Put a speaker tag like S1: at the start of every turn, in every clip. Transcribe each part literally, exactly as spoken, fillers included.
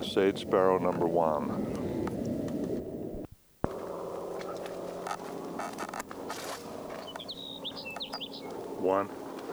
S1: sage sparrow number one. One.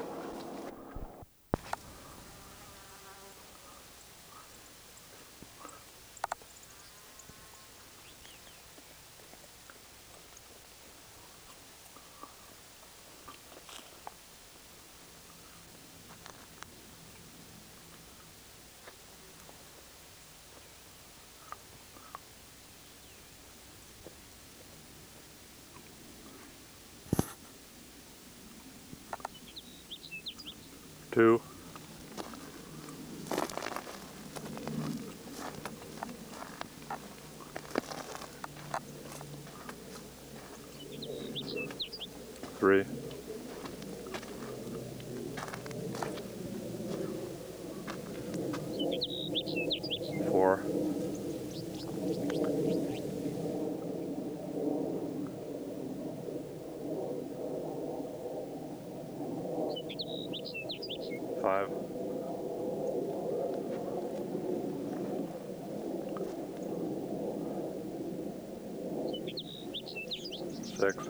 S1: Two. Three. Four. Five. Six.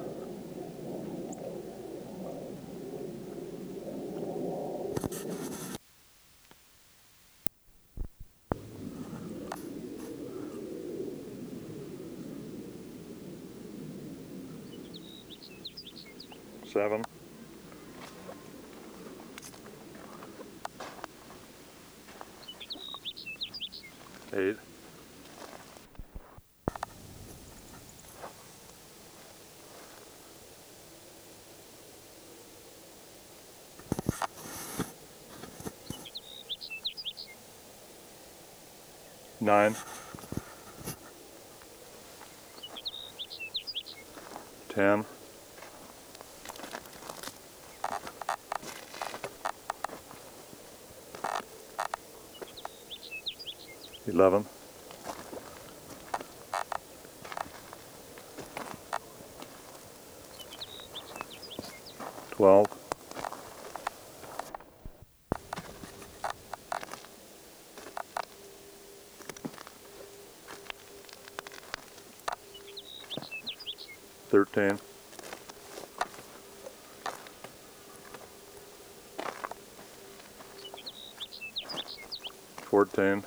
S1: Seven. Eight. Nine. Ten. Eleven. Twelve. Thirteen. Fourteen.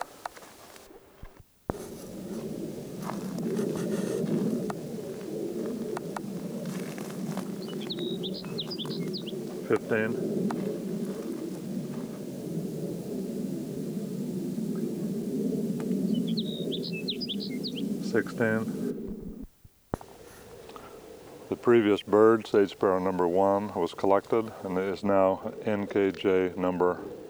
S1: Fifteen. Sixteen. The previous bird, sage sparrow number one, was collected and it is now N K J number